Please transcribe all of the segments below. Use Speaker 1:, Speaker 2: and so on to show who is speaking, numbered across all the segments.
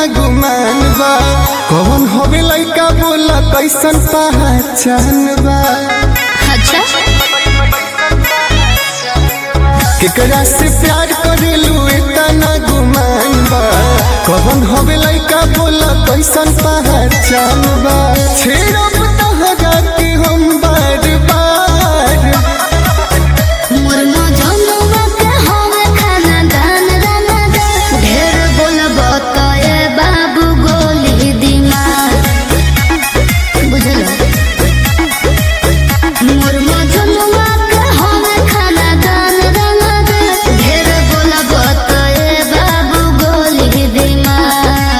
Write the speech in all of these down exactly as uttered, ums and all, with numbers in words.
Speaker 1: गुमान बा कौन होवे लइका बोला कैसन पहचान बा।
Speaker 2: अच्छा
Speaker 1: केकरा से प्यार करेलू इतना गुमान बा कौन होवे लइका बोला कैसन पहचान बा। छेड़ब तहरा के हम बार बार
Speaker 2: मुर्मो जमुआ के होवे खाना दान दाना दे ढेर बोलब तो ये बाबू गोली दिमाग बुझलो। मुर्मो जमुआ के होवे खाना दान दाना दे ढेर बोलब तो ये बाबू गोली दिमाग।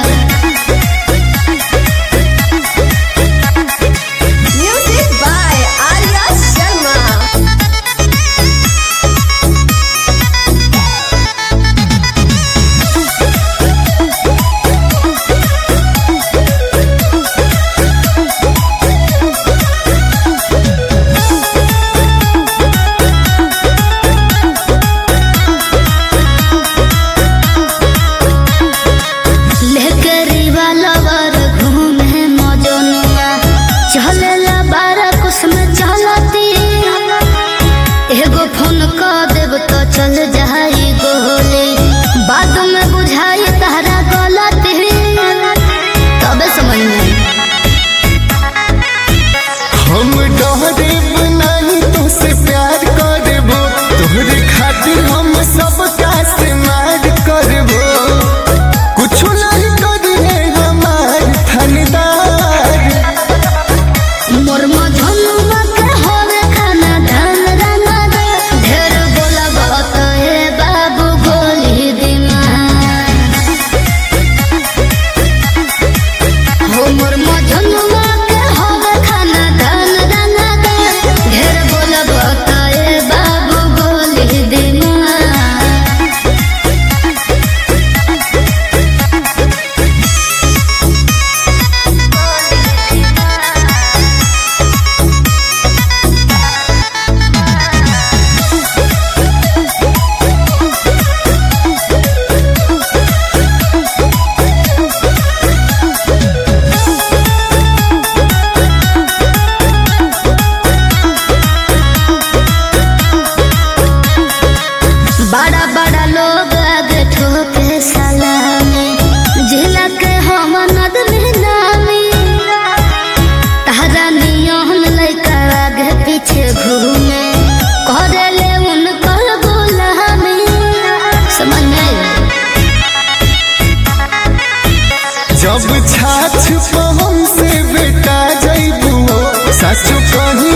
Speaker 3: Music by Arya Sharma.
Speaker 2: लेकरी वाला वर घूमे मौजनुआ चले ला बारह कुछ में चलती एगो फोन कर देब तो चल जाई गोली बाद में बुझाई तारा गलती तबे समझ में
Speaker 1: हम डरेब नहीं तुझसे प्यार करबो तोहरे खातिर हम सब का से मार करबो कुछ नहीं करिए हमार थानेदार।
Speaker 2: मोर मधनुआ के होवे खाना धान राना दे ढेर बोलब तो ए बाबू गोली दिमाग। हो मोर मधनुआ के होवे खाना धान राना दे ढेर बोलब तो ए बाबू गोली दिमाग। बड़ा बड़ा लोग आगे ठोके सलामी जिला के हम नदमी नामी तारा नियम लइका आगे पीछे घूमे करेले उनकर गुलामी समझ में आया?
Speaker 1: जब छाछ पवन से बेटा जइबू सच कही